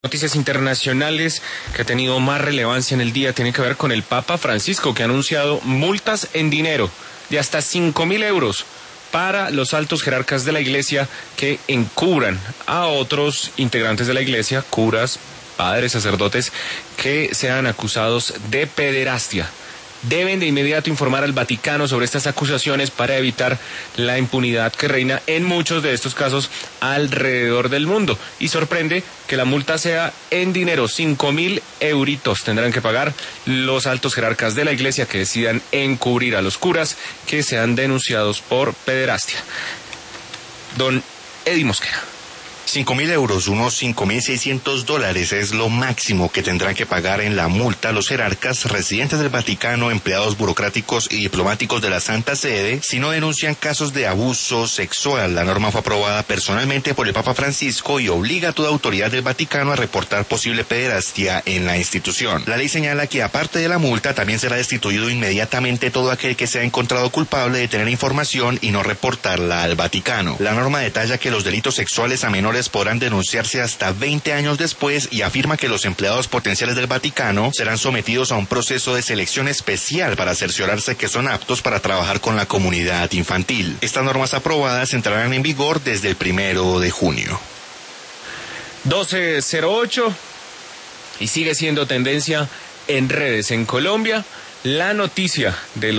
Noticias internacionales que ha tenido más relevancia en el día tienen que ver con el Papa Francisco, que ha anunciado multas en dinero de hasta 5.000 euros para los altos jerarcas de la Iglesia que encubran a otros integrantes de la Iglesia, curas, padres, sacerdotes, que sean acusados de pederastia. Deben de inmediato informar al Vaticano sobre estas acusaciones para evitar la impunidad que reina en muchos de estos casos alrededor del mundo. Y sorprende que la multa sea en dinero, 5.000 euritos tendrán que pagar los altos jerarcas de la Iglesia que decidan encubrir a los curas que sean denunciados por pederastia. Don Eddie Mosquera. 5.000 euros, unos $5.600 es lo máximo que tendrán que pagar en la multa los jerarcas residentes del Vaticano, empleados burocráticos y diplomáticos de la Santa Sede, si no denuncian casos de abuso sexual. La norma fue aprobada personalmente por el Papa Francisco y obliga a toda autoridad del Vaticano a reportar posible pederastia en la institución. La ley señala que aparte de la multa también será destituido inmediatamente todo aquel que sea encontrado culpable de tener información y no reportarla al Vaticano. La norma detalla que los delitos sexuales a menores podrán denunciarse hasta 20 años después y afirma que los empleados potenciales del Vaticano serán sometidos a un proceso de selección especial para cerciorarse que son aptos para trabajar con la comunidad infantil. Estas normas aprobadas entrarán en vigor desde el 1 de junio. 12:08 y sigue siendo tendencia en redes en Colombia la noticia de